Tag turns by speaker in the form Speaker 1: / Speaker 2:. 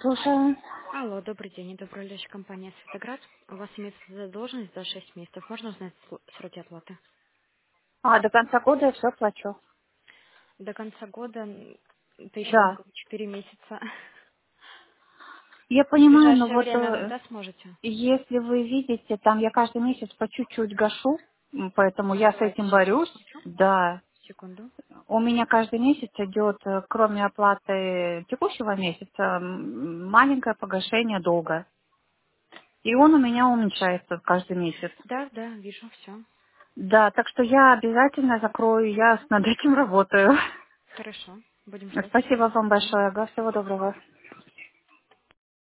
Speaker 1: Слушаю.
Speaker 2: Алло, добрый день. Это управляющая компания «Светоград». У вас имеется задолженность за 6 месяцев. Можно узнать сроки оплаты?
Speaker 1: До конца года я все плачу.
Speaker 2: До конца года это еще
Speaker 1: Да.
Speaker 2: 4 месяца.
Speaker 1: Я
Speaker 2: В
Speaker 1: понимаю, но
Speaker 2: ближайшее
Speaker 1: вот
Speaker 2: время, да, сможете?
Speaker 1: если вы видите, там я каждый месяц по чуть-чуть гашу, поэтому я с
Speaker 2: Давайте
Speaker 1: этим
Speaker 2: сейчас
Speaker 1: борюсь.
Speaker 2: посмотрю.
Speaker 1: Да.
Speaker 2: Секунду.
Speaker 1: У меня каждый месяц идет, кроме оплаты текущего месяца, маленькое погашение долга. И он у меня уменьшается каждый месяц.
Speaker 2: Да, да, вижу, все.
Speaker 1: Да, так что я обязательно закрою, я над этим работаю.
Speaker 2: Хорошо. Будем ждать.
Speaker 1: Спасибо вам
Speaker 2: Мгм.
Speaker 1: большое. Ага, всего доброго.